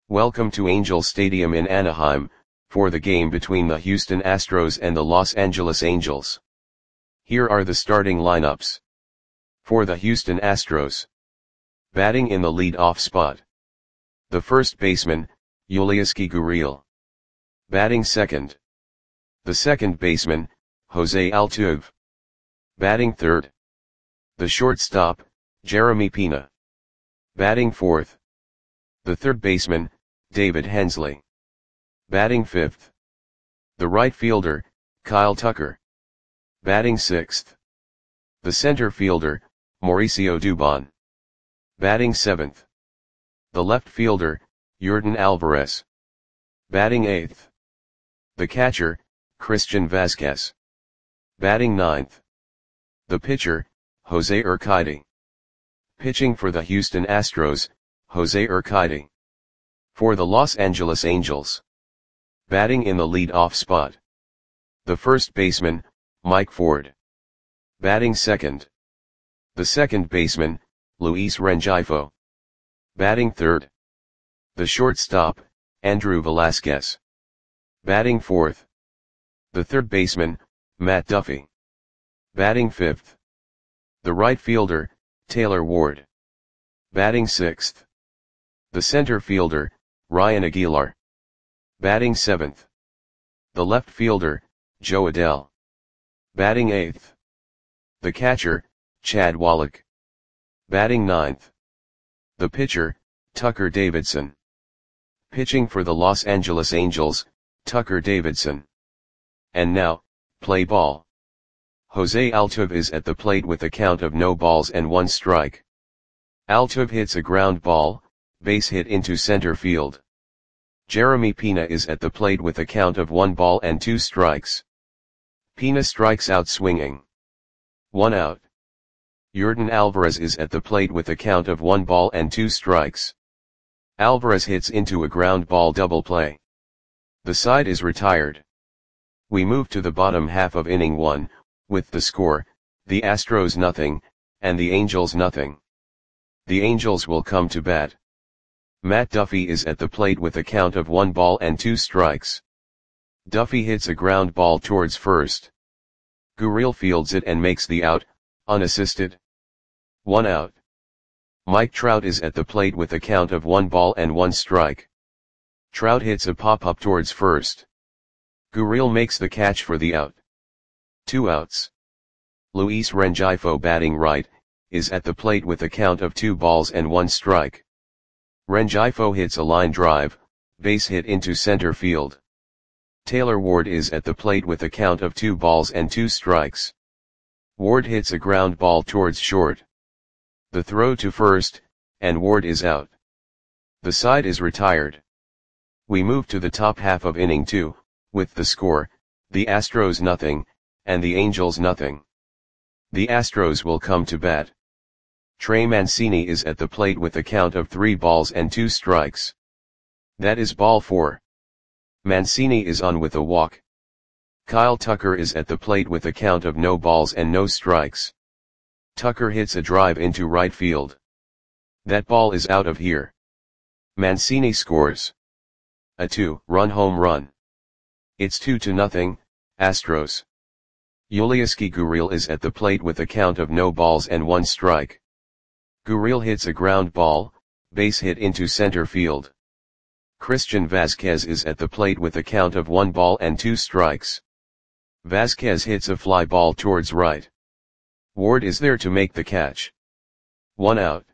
Welcome to Angel Stadium in Anaheim, for the game between the Houston Astros and the Los Angeles Angels. Here are the starting lineups. For the Houston Astros. Batting in the lead-off spot. The first baseman, Yulieski Gurriel. Batting second. The second baseman, Jose Altuve. Batting third. The shortstop, Jeremy Pena. Batting fourth. The third baseman, David Hensley. Batting fifth. The right fielder, Kyle Tucker. Batting sixth. The center fielder, Mauricio Dubon. Batting seventh. The left fielder, Yordan Alvarez. Batting eighth. The catcher, Christian Vazquez. Batting ninth. The pitcher, Jose Urquidy. Pitching for the Houston Astros, Jose Urquidy. For the Los Angeles Angels. Batting in the lead-off spot. The first baseman, Mike Ford. Batting second. The second baseman, Luis Rengifo. Batting third. The shortstop, Andrew Velazquez. Batting fourth. The third baseman, Matt Duffy. Batting fifth. The right fielder, Taylor Ward. Batting sixth. The center fielder, Ryan Aguilar. Batting seventh. The left fielder, Joe Adell. Batting eighth. The catcher, Chad Wallach. Batting ninth. The pitcher, Tucker Davidson. Pitching for the Los Angeles Angels, Tucker Davidson. And now, play ball. Jose Altuve is at the plate with a count of no balls and one strike. Altuve hits a ground ball, base hit into center field. Jeremy Pena is at the plate with a count of 1 ball and 2 strikes. Pena strikes out swinging. 1 out. Yordan Alvarez is at the plate with a count of 1 ball and 2 strikes. Alvarez hits into a ground ball double play. The side is retired. We move to the bottom half of inning 1, with the score, the Astros nothing, and the Angels nothing. The Angels will come to bat. Matt Duffy is at the plate with a count of 1 ball and 2 strikes. Duffy hits a ground ball towards first. Gurriel fields it and makes the out, unassisted. 1 out. Mike Trout is at the plate with a count of 1 ball and 1 strike. Trout hits a pop-up towards first. Gurriel makes the catch for the out. 2 outs. Luis Rengifo, batting right, is at the plate with a count of 2 balls and 1 strike. Rengifo hits a line drive, base hit into center field. Taylor Ward is at the plate with a count of 2 balls and 2 strikes. Ward hits a ground ball towards short. The throw to first, and Ward is out. The side is retired. We move to the top half of inning 2, with the score, the Astros nothing, and the Angels nothing. The Astros will come to bat. Trey Mancini is at the plate with a count of 3 balls and 2 strikes. That is ball 4. Mancini is on with a walk. Kyle Tucker is at the plate with a count of no balls and no strikes. Tucker hits a drive into right field. That ball is out of here. Mancini scores a 2-run home run. It's 2-0, Astros. Yulieski Gurriel is at the plate with a count of no balls and 1 strike. Gurriel hits a ground ball, base hit into center field. Christian Vazquez is at the plate with a count of 1 ball and 2 strikes. Vazquez hits a fly ball towards right. Ward is there to make the catch. 1 out.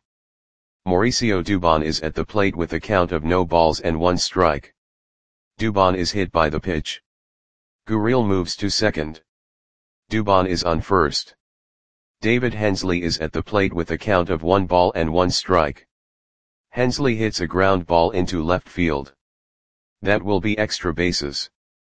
Mauricio Dubon is at the plate with a count of no balls and 1 strike. Dubon is hit by the pitch. Gurriel moves to second. Dubon is on first. David Hensley is at the plate with a count of 1 ball and 1 strike. Hensley hits a ground ball into left field. That will be extra bases.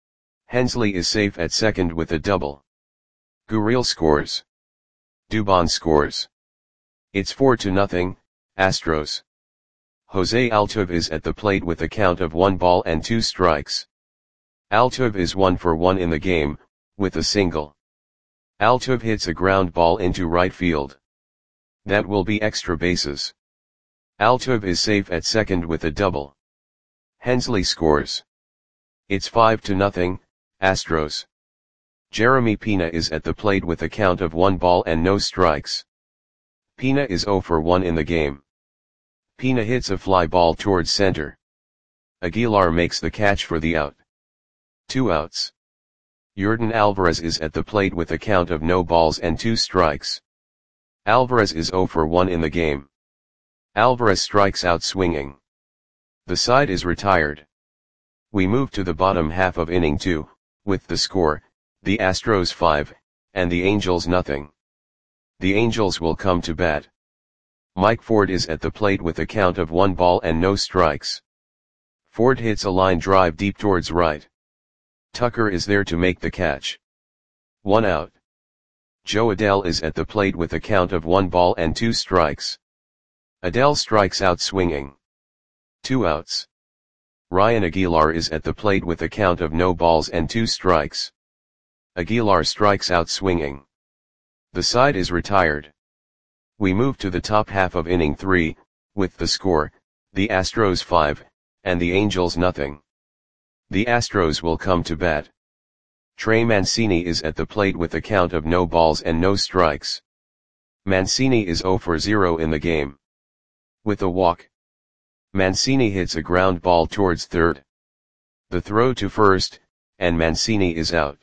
Hensley is safe at second with a double. Gurriel scores. Dubon scores. It's 4-0, Astros. Jose Altuve is at the plate with a count of 1 ball and 2 strikes. Altuve is 1 for 1 in the game, with a single. Altuve hits a ground ball into right field. That will be extra bases. Altuve is safe at second with a double. Hensley scores. It's 5-0, Astros. Jeremy Pena is at the plate with a count of 1 ball and no strikes. Pena is 0 for 1 in the game. Pena hits a fly ball towards center. Aguilar makes the catch for the out. 2 outs. Yordan Alvarez is at the plate with a count of no balls and 2 strikes. Alvarez is 0 for 1 in the game. Alvarez strikes out swinging. The side is retired. We move to the bottom half of inning 2, with the score, the Astros 5, and the Angels nothing. The Angels will come to bat. Mike Ford is at the plate with a count of 1 ball and no strikes. Ford hits a line drive deep towards right. Tucker is there to make the catch. 1 out. Joe Adell is at the plate with a count of 1 ball and 2 strikes. Adell strikes out swinging. 2 outs. Ryan Aguilar is at the plate with a count of no balls and 2 strikes. Aguilar strikes out swinging. The side is retired. We move to the top half of inning 3, with the score, the Astros 5, and the Angels nothing. The Astros will come to bat. Trey Mancini is at the plate with a count of no balls and no strikes. Mancini is 0 for 0 in the game. With a walk, Mancini hits a ground ball towards third. The throw to first, and Mancini is out.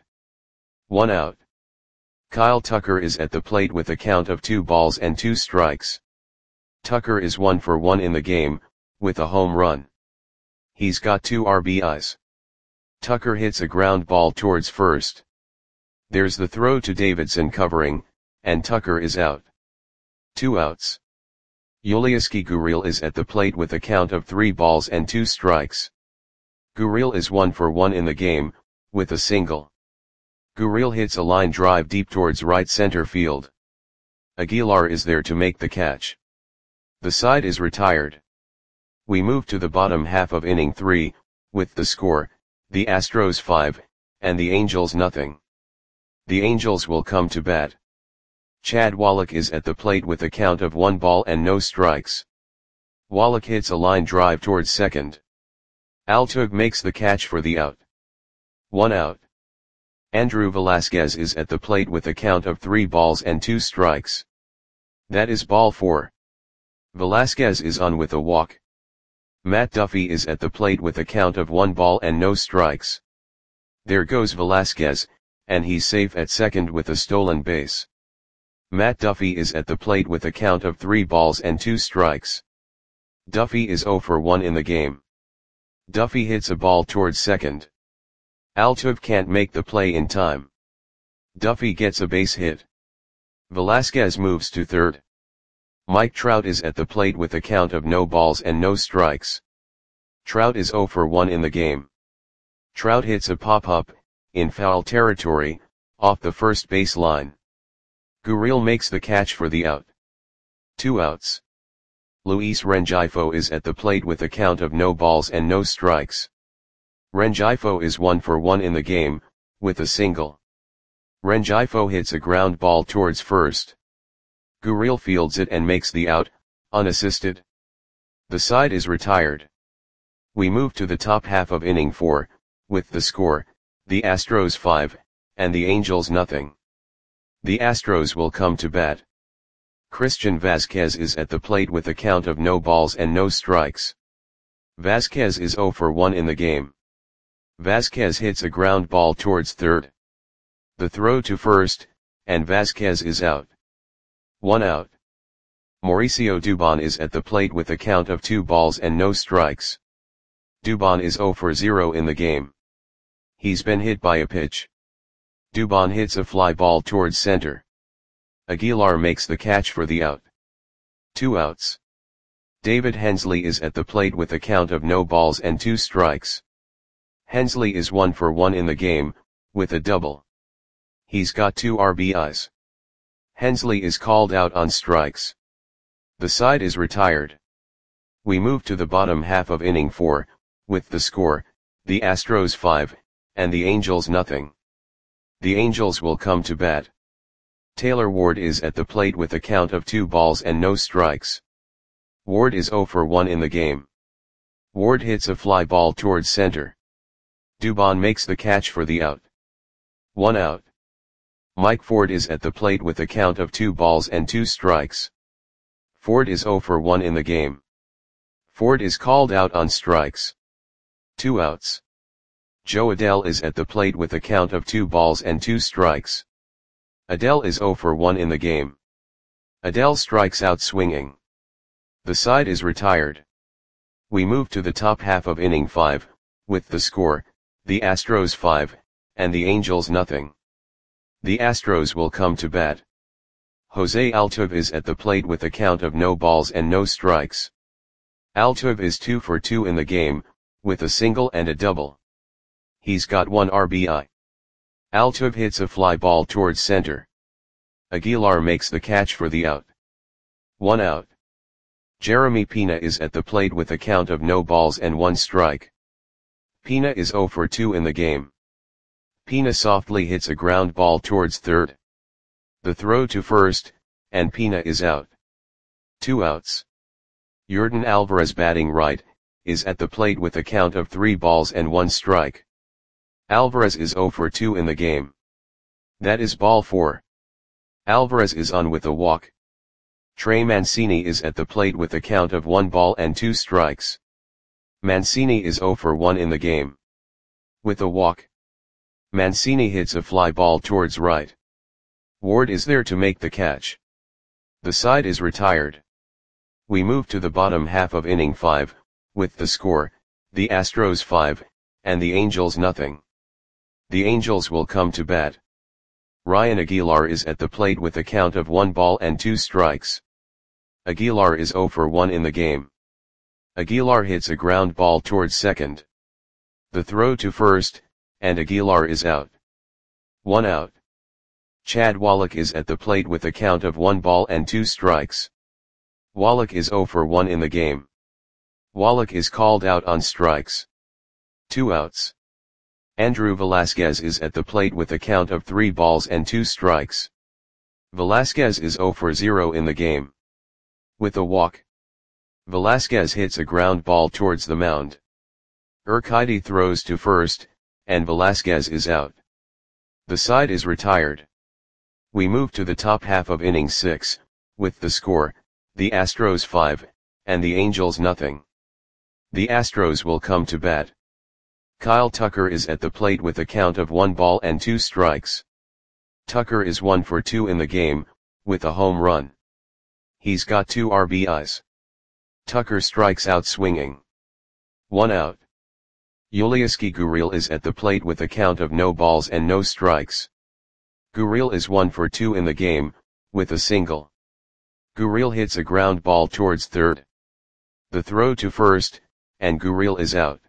1 out. Kyle Tucker is at the plate with a count of 2 balls and 2 strikes. Tucker is 1 for 1 in the game, with a home run. He's got 2 RBIs. Tucker hits a ground ball towards first. There's the throw to Davidson covering, and Tucker is out. 2 outs. Yulieski Gurriel is at the plate with a count of 3 balls and 2 strikes. Gurriel is 1 for 1 in the game, with a single. Gurriel hits a line drive deep towards right center field. Aguilar is there to make the catch. The side is retired. We move to the bottom half of inning 3, with the score, the Astros 5, and the Angels nothing. The Angels will come to bat. Chad Wallach is at the plate with a count of 1 ball and no strikes. Wallach hits a line drive towards second. Altug makes the catch for the out. 1 out. Andrew Velasquez is at the plate with a count of 3 balls and 2 strikes. That is ball 4. Velasquez is on with a walk. Matt Duffy is at the plate with a count of 1 ball and no strikes. There goes Velasquez, and he's safe at second with a stolen base. Matt Duffy is at the plate with a count of 3 balls and 2 strikes. Duffy is 0 for 1 in the game. Duffy hits a ball towards second. Altug can't make the play in time. Duffy gets a base hit. Velasquez moves to third. Mike Trout is at the plate with a count of no balls and no strikes. Trout is 0 for 1 in the game. Trout hits a pop-up, in foul territory, off the first base line. Gurriel makes the catch for the out. 2 outs. Luis Rengifo is at the plate with a count of no balls and no strikes. Rengifo is 1 for 1 in the game, with a single. Rengifo hits a ground ball towards first. Gurriel fields it and makes the out, unassisted. The side is retired. We move to the top half of inning 4, with the score, the Astros 5, and the Angels nothing. The Astros will come to bat. Christian Vazquez is at the plate with a count of no balls and no strikes. Vazquez is 0 for 1 in the game. Vazquez hits a ground ball towards third. The throw to first, and Vazquez is out. 1 out. Mauricio Dubon is at the plate with a count of 2 balls and no strikes. Dubon is 0 for 0 in the game. He's been hit by a pitch. Dubon hits a fly ball towards center. Aguilar makes the catch for the out. 2 outs. David Hensley is at the plate with a count of no balls and 2 strikes. Hensley is 1 for 1 in the game, with a double. He's got 2 RBIs. Hensley is called out on strikes. The side is retired. We move to the bottom half of inning 4, with the score, the Astros 5, and the Angels nothing. The Angels will come to bat. Taylor Ward is at the plate with a count of 2 balls and no strikes. Ward is 0 for 1 in the game. Ward hits a fly ball towards center. Dubon makes the catch for the out. 1 out. Mike Ford is at the plate with a count of 2 balls and 2 strikes. Ford is 0 for 1 in the game. Ford is called out on strikes. 2 outs. Joe Adell is at the plate with a count of 2 balls and 2 strikes. Adell is 0 for 1 in the game. Adell strikes out swinging. The side is retired. We move to the top half of inning 5, with the score, the Astros 5, and the Angels nothing. The Astros will come to bat. Jose Altuve is at the plate with a count of no balls and no strikes. Altuve is 2 for 2 in the game, with a single and a double. He's got 1 RBI. Altuve hits a fly ball towards center. Aguilar makes the catch for the out. 1 out. Jeremy Pena is at the plate with a count of no balls and 1 strike. Pena is 0 for 2 in the game. Pena softly hits a ground ball towards third. The throw to first, and Pena is out. 2 outs. Yordan Alvarez, batting right, is at the plate with a count of 3 balls and 1 strike. Alvarez is 0 for 2 in the game. That is ball 4. Alvarez is on with a walk. Trey Mancini is at the plate with a count of 1 ball and 2 strikes. Mancini is 0 for 1 in the game. With a walk, Mancini hits a fly ball towards right. Ward is there to make the catch. The side is retired. We move to the bottom half of inning 5, with the score, the Astros 5, and the Angels nothing. The Angels will come to bat. Ryan Aguilar is at the plate with a count of 1 ball and 2 strikes. Aguilar is 0 for 1 in the game. Aguilar hits a ground ball towards second. The throw to first, and Aguilar is out. 1 out. Chad Wallach is at the plate with a count of 1 ball and 2 strikes. Wallach is 0 for 1 in the game. Wallach is called out on strikes. 2 outs. Andrew Velasquez is at the plate with a count of 3 balls and 2 strikes. Velasquez is 0 for 0 in the game. With a walk, Velasquez hits a ground ball towards the mound. Urquidy throws to first, and Velasquez is out. The side is retired. We move to the top half of inning 6, with the score, the Astros 5, and the Angels nothing. The Astros will come to bat. Kyle Tucker is at the plate with a count of 1 ball and 2 strikes. Tucker is 1 for 2 in the game, with a home run. He's got 2 RBIs. Tucker strikes out swinging. 1 out. Yulieski Gurriel is at the plate with a count of no balls and no strikes. Gurriel is 1 for 2 in the game, with a single. Gurriel hits a ground ball towards third. The throw to first, and Gurriel is out.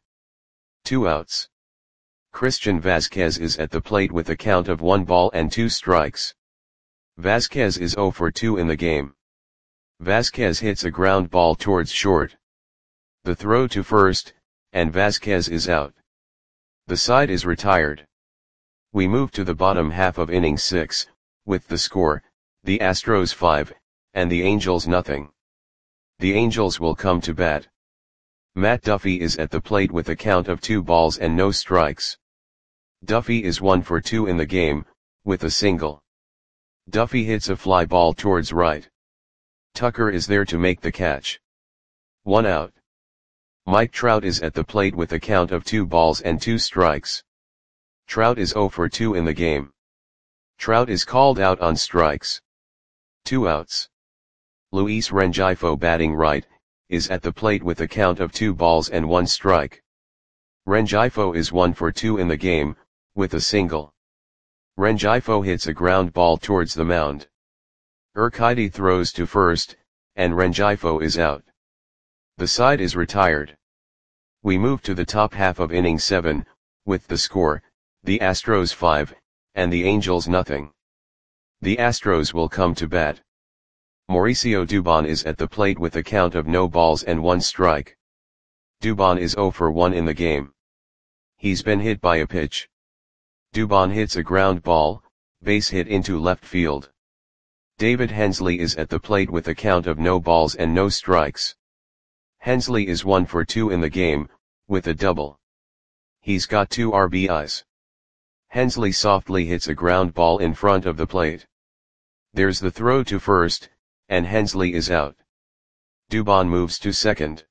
2 outs. Christian Vazquez is at the plate with a count of 1 ball and 2 strikes. Vazquez is 0 for 2 in the game. Vazquez hits a ground ball towards short. The throw to first, and Vazquez is out. The side is retired. We move to the bottom half of inning 6, with the score, the Astros 5, and the Angels nothing. The Angels will come to bat. Matt Duffy is at the plate with a count of 2 balls and no strikes. Duffy is 1 for 2 in the game, with a single. Duffy hits a fly ball towards right. Tucker is there to make the catch. 1 out. Mike Trout is at the plate with a count of 2 balls and 2 strikes. Trout is 0 for 2 in the game. Trout is called out on strikes. 2 outs. Luis Rengifo, batting right, is at the plate with a count of 2 balls and 1 strike. Rengifo is 1 for 2 in the game, with a single. Rengifo hits a ground ball towards the mound. Urquidy throws to first, and Rengifo is out. The side is retired. We move to the top half of inning 7, with the score, the Astros 5, and the Angels nothing. The Astros will come to bat. Mauricio Dubon is at the plate with a count of no balls and 1 strike. Dubon is 0 for 1 in the game. He's been hit by a pitch. Dubon hits a ground ball, base hit into left field. David Hensley is at the plate with a count of no balls and no strikes. Hensley is 1 for 2 in the game, with a double. He's got 2 RBIs. Hensley softly hits a ground ball in front of the plate. There's the throw to first, and Hensley is out. Dubon moves to second.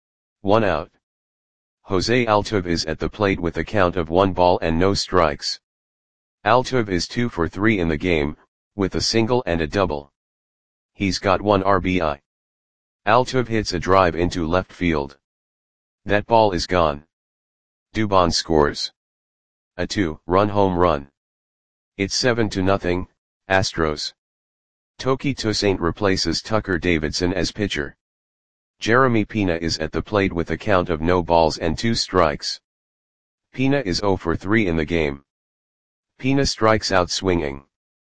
1 out. Jose Altuve is at the plate with a count of 1 ball and no strikes. Altuve is 2 for 3 in the game, with a single and a double. He's got 1 RBI. Altuve hits a drive into left field. That ball is gone. Dubon scores a 2-run home run. It's 7-0, Astros. Toki Toussaint replaces Tucker Davidson as pitcher. Jeremy Pena is at the plate with a count of no balls and 2 strikes. Pena is 0 for 3 in the game. Pena strikes out swinging.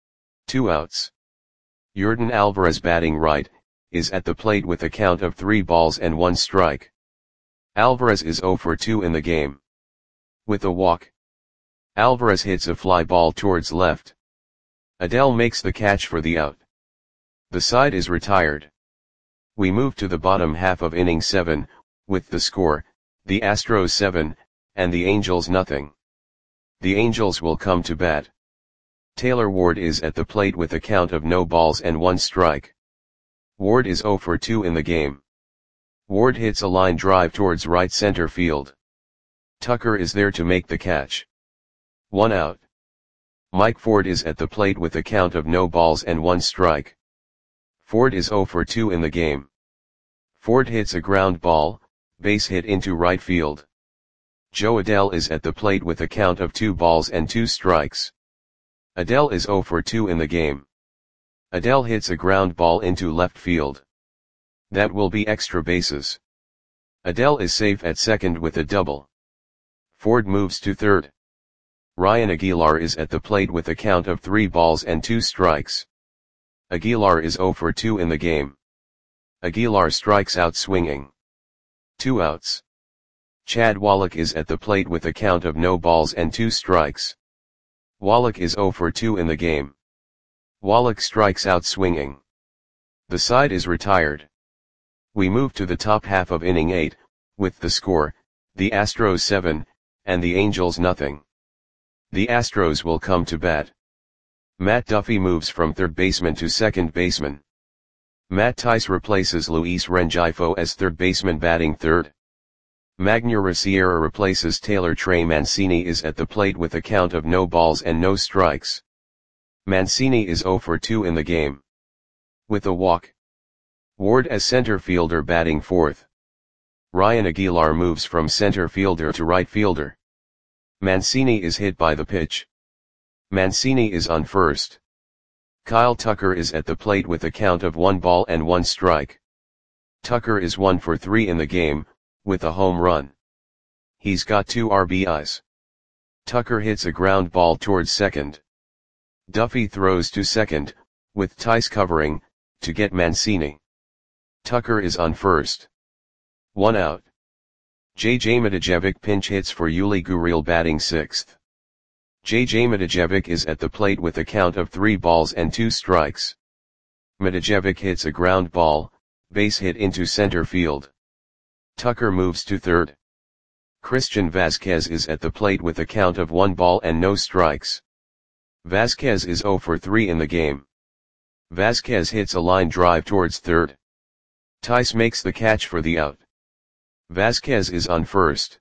2 outs. Yordan Alvarez, batting right, is at the plate with a count of 3 balls and 1 strike. Alvarez is 0 for 2 in the game. With a walk, Alvarez hits a fly ball towards left. Adell makes the catch for the out. The side is retired. We move to the bottom half of inning 7, with the score, the Astros 7, and the Angels nothing. The Angels will come to bat. Taylor Ward is at the plate with a count of no balls and 1 strike. Ward is 0 for 2 in the game. Ward hits a line drive towards right center field. Tucker is there to make the catch. 1 out. Mike Ford is at the plate with a count of no balls and 1 strike. Ford is 0 for 2 in the game. Ford hits a ground ball, base hit into right field. Joe Adell is at the plate with a count of 2 balls and 2 strikes. Adell is 0 for 2 in the game. Adell hits a ground ball into left field. That will be extra bases. Adell is safe at second with a double. Ford moves to third. Ryan Aguilar is at the plate with a count of 3 balls and 2 strikes. Aguilar is 0 for 2 in the game. Aguilar strikes out swinging. 2 outs. Chad Wallach is at the plate with a count of no balls and 2 strikes. Wallach is 0 for 2 in the game. Wallach strikes out swinging. The side is retired. We move to the top half of inning 8, with the score, the Astros 7, and the Angels nothing. The Astros will come to bat. Matt Duffy moves from third baseman to second baseman. Matt Thaiss replaces Luis Rengifo as third baseman, batting third. Magneuris Sierra replaces Taylor. Trey Mancini is at the plate with a count of no balls and no strikes. Mancini is 0 for 2 in the game. With a walk. Ward as center fielder, batting fourth. Ryan Aguilar moves from center fielder to right fielder. Mancini is hit by the pitch. Mancini is on first. Kyle Tucker is at the plate with a count of 1 ball and 1 strike. Tucker is 1 for 3 in the game, with a home run. He's got 2 RBIs. Tucker hits a ground ball towards second. Duffy throws to second, with Thaiss covering, to get Mancini. Tucker is on first. 1 out. J.J. Matijevic pinch hits for Yuli Gurriel, batting sixth. J.J. Matijevic is at the plate with a count of 3 balls and 2 strikes. Matijevic hits a ground ball, base hit into center field. Tucker moves to third. Christian Vazquez is at the plate with a count of 1 ball and no strikes. Vazquez is 0 for 3 in the game. Vazquez hits a line drive towards third. Thaiss makes the catch for the out. Vazquez is on first.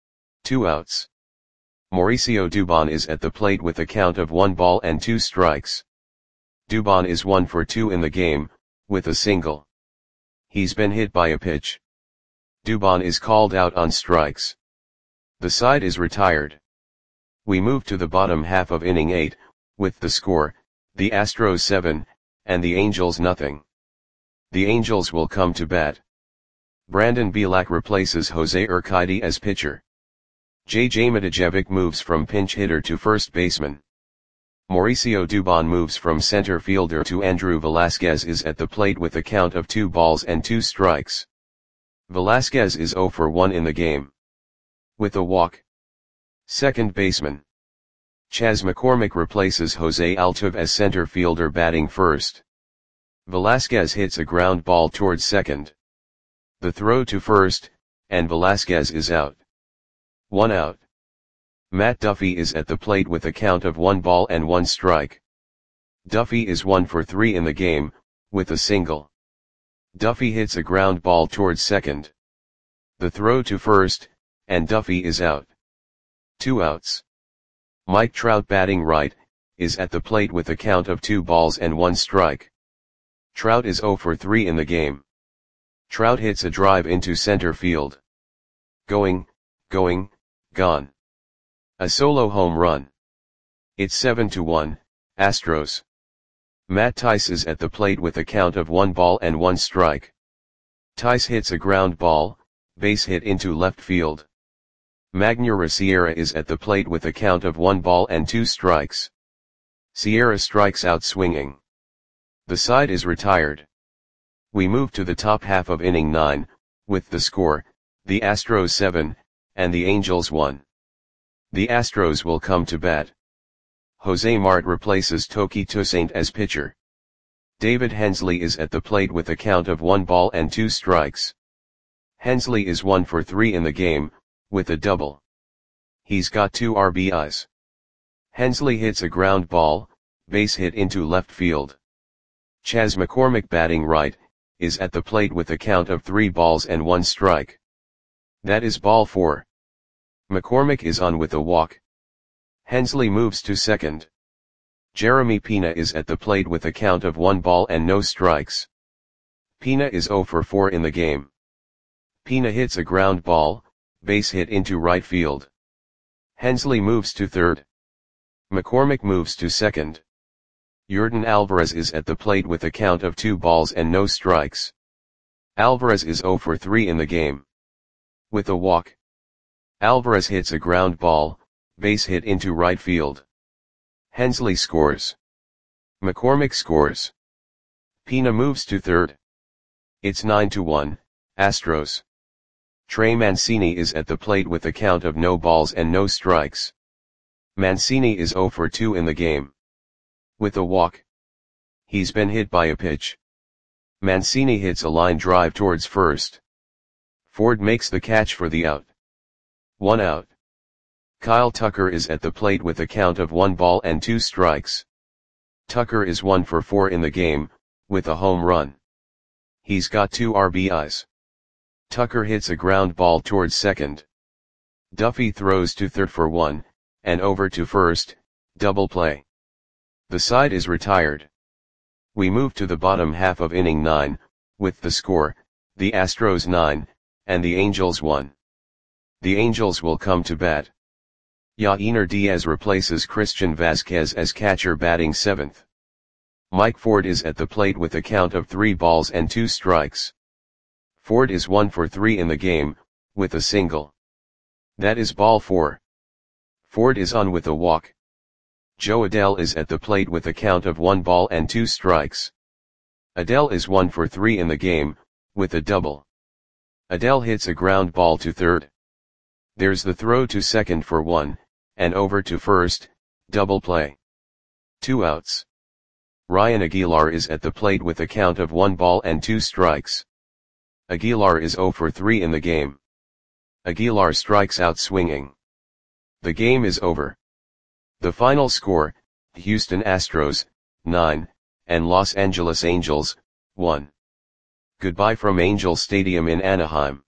2 outs. Mauricio Dubon is at the plate with a count of 1 ball and 2 strikes. Dubon is 1 for 2 in the game, with a single. He's been hit by a pitch. Dubon is called out on strikes. The side is retired. We move to the bottom half of inning 8, with the score, the Astros 7, and the Angels nothing. The Angels will come to bat. Brandon Bielak replaces Jose Urquidy as pitcher. J.J. Matijevic moves from pinch hitter to first baseman. Mauricio Dubon moves from center fielder to Andrew Velazquez is at the plate with a count of 2 balls and 2 strikes. Velazquez is 0 for 1 in the game. With a walk. Second baseman. Chas McCormick replaces Jose Altuve as center fielder, batting first. Velazquez hits a ground ball towards second. The throw to first, and Velasquez is out. 1 out. Matt Duffy is at the plate with a count of 1 ball and 1 strike. Duffy is 1 for 3 in the game, with a single. Duffy hits a ground ball towards second. The throw to first, and Duffy is out. 2 outs. Mike Trout, batting right, is at the plate with a count of 2 balls and 1 strike. Trout is 0 for 3 in the game. Trout hits a drive into center field. Going, gone. A solo home run. It's 7-1, Astros. Matt Thaiss is at the plate with a count of 1 ball and 1 strike. Thaiss hits a ground ball, base hit into left field. Magneuris Sierra is at the plate with a count of 1 ball and 2 strikes. Sierra strikes out swinging. The side is retired. We move to the top half of inning 9, with the score, the Astros 7, and the Angels 1. The Astros will come to bat. Jose Marte replaces Toki Toussaint as pitcher. David Hensley is at the plate with a count of 1 ball and 2 strikes. Hensley is 1 for 3 in the game, with a double. He's got 2 RBIs. Hensley hits a ground ball, base hit into left field. Chas McCormick, batting right, is at the plate with a count of 3 balls and 1 strike. That is ball 4. McCormick is on with a walk. Hensley moves to second. Jeremy Pena is at the plate with a count of 1 ball and no strikes. Pena is 0 for 4 in the game. Pena hits a ground ball, base hit into right field. Hensley moves to third. McCormick moves to second. Yordan Alvarez is at the plate with a count of 2 balls and no strikes. Alvarez is 0 for 3 in the game. With a walk. Alvarez hits a ground ball, base hit into right field. Hensley scores. McCormick scores. Pena moves to third. It's 9-1, Astros. Trey Mancini is at the plate with a count of no balls and no strikes. Mancini is 0 for 2 in the game. With a walk. He's been hit by a pitch. Mancini hits a line drive towards first. Ford makes the catch for the out. 1 out. Kyle Tucker is at the plate with a count of 1 ball and 2 strikes. Tucker is 1 for 4 in the game, with a home run. He's got 2 RBIs. Tucker hits a ground ball towards second. Duffy throws to third for 1, and over to first, double play. The side is retired. We move to the bottom half of inning 9, with the score, the Astros 9, and the Angels 1. The Angels will come to bat. Yainer Diaz replaces Christian Vasquez as catcher, batting 7th. Mike Ford is at the plate with a count of 3 balls and 2 strikes. Ford is 1 for 3 in the game, with a single. That is ball 4. Ford is on with a walk. Joe Adell is at the plate with a count of 1 ball and 2 strikes. Adell is 1 for 3 in the game, with a double. Adell hits a ground ball to third. There's the throw to second for 1, and over to first, double play. 2 outs. Ryan Aguilar is at the plate with a count of 1 ball and 2 strikes. Aguilar is 0 for 3 in the game. Aguilar strikes out swinging. The game is over. The final score, Houston Astros, 9, and Los Angeles Angels, 1. Goodbye from Angel Stadium in Anaheim.